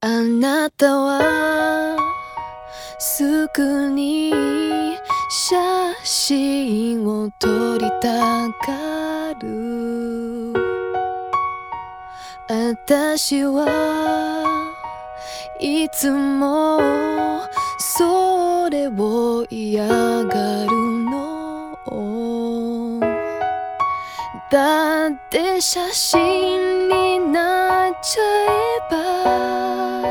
あなたはすぐに写真を撮りたがる。私はいつもそれを嫌がるの。だって写真になっちゃえば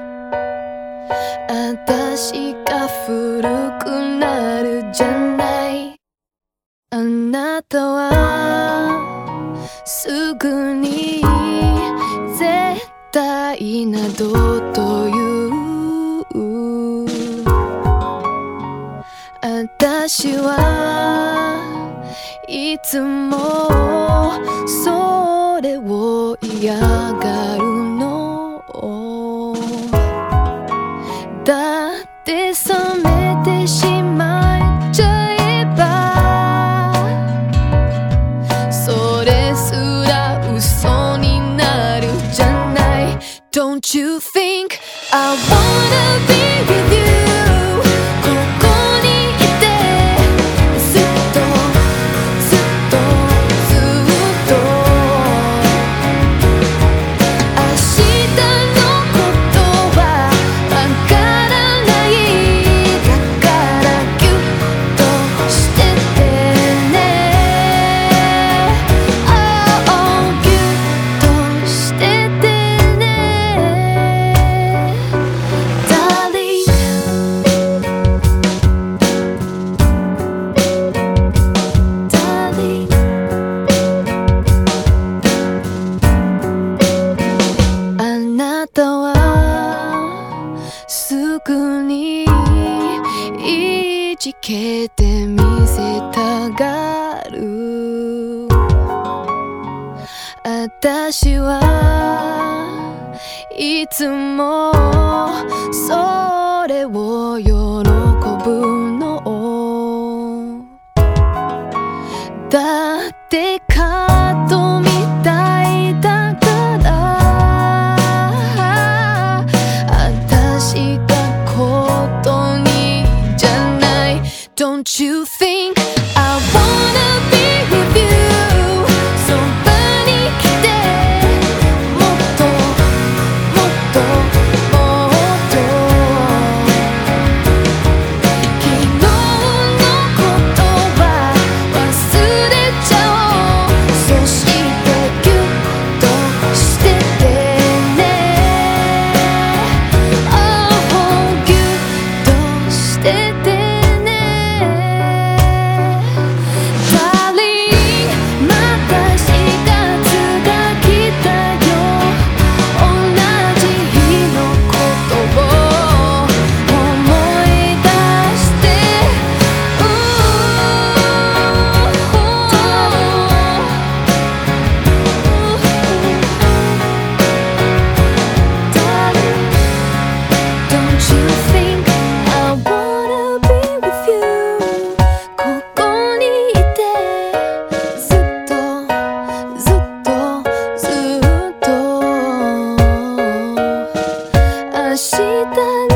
私が古くなるじゃない。あなたはすぐに絶対などと言う。私はいつもそれを嫌がるの。だって冷めてしまっちゃえばそれすら嘘になるじゃない。 Don't you think I wanna be with you?すぐにいじけてみせたがる。私はいつもそれを喜ぶの。だってカットみたいだからDon't you think I wanna be with you?そばに来てもっともっともっと昨日のことは忘れちゃおう。そしてギュッとしててね。Oh ギュッとしてて明日